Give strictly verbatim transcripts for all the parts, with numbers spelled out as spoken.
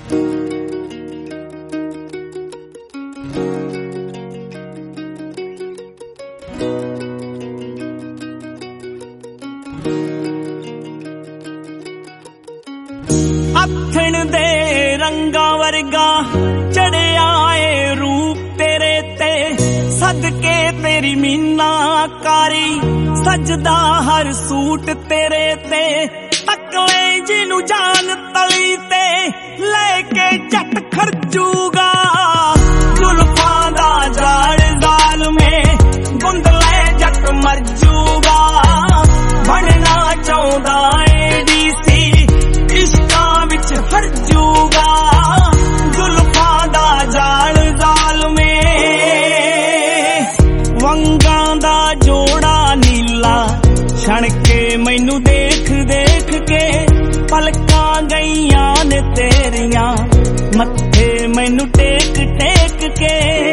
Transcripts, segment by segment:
आथण दे रंगा वर्गा चढ़िया ए रूप तेरे ते, सदके तेरी मीनाकारी सजदा हर सूट तेरे ते। तकले जिनू जान तली ते लेके जट खर्जूगा, जुल्फां दा जाड़ जाल में गुंदले जट मरजूगा। बनना चाहुंदा ए डीसी इश्कां विच हरजूगा, जुल्फां दा जाल जाल में। वंगां दा जोड़ा नीला छण के मैनू देख देख के, पलकां गईयां ने तेरियां मत्थे मैनू टेक टेक के।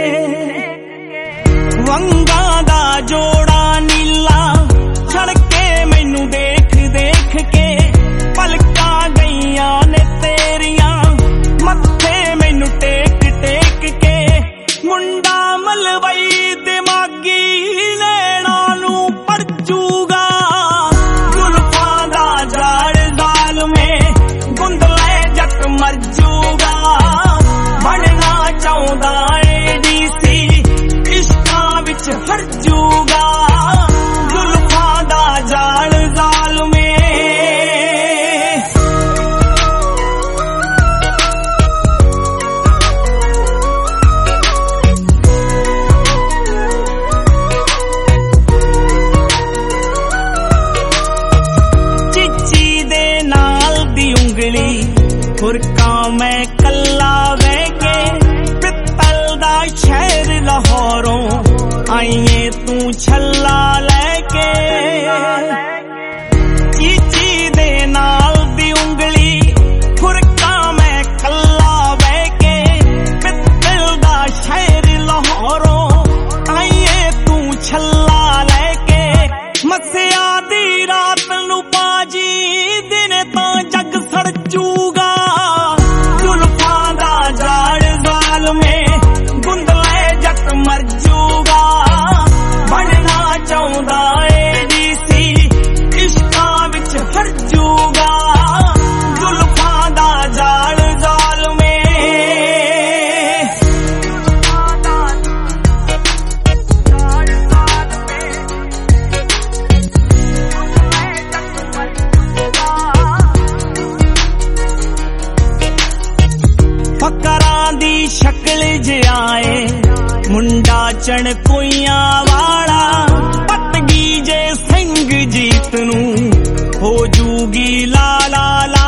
वंगां दा जोड़ा नीला छण के मैनू देख देख के, पलकां गईयां ने तेरियां मत्थे मैनू टेक टेक के। मुंडा मलवई दिमागी नैना नू पड़जूगा, जुल्फां दा जाड़ जाल में गुंदले जट मरजूगा। बनना चाहुंदा ए डीसी इश्कां विच हरजूगा, जुल्फां दा जाड़ जाल में। खुरका मैं कल्ला बह के, पित्तल दा शहर लाहौरों आईए तू छल्ला लैके। चीची दे नाल दी उंगली खुरका मैं कल्ला बह के, पित्तल दा शहर लाहौरों आईए तू छल्ला लैके। मसिया दी रात नू पाजी दिन तो जग सड़जूगा, जुल्फां दा जाड़ जाल में गुंदले जट मरजूगा। बनना चाहुंदा ए डीसी इश्कां विच हरजूगा, जुल्फां दा जाड़ जाल में। फकरां दी शक्ल जियाए मुंडा चणकोइयां वाला, पटगी जे सिंह जीत नू हो जूगी लाला ला।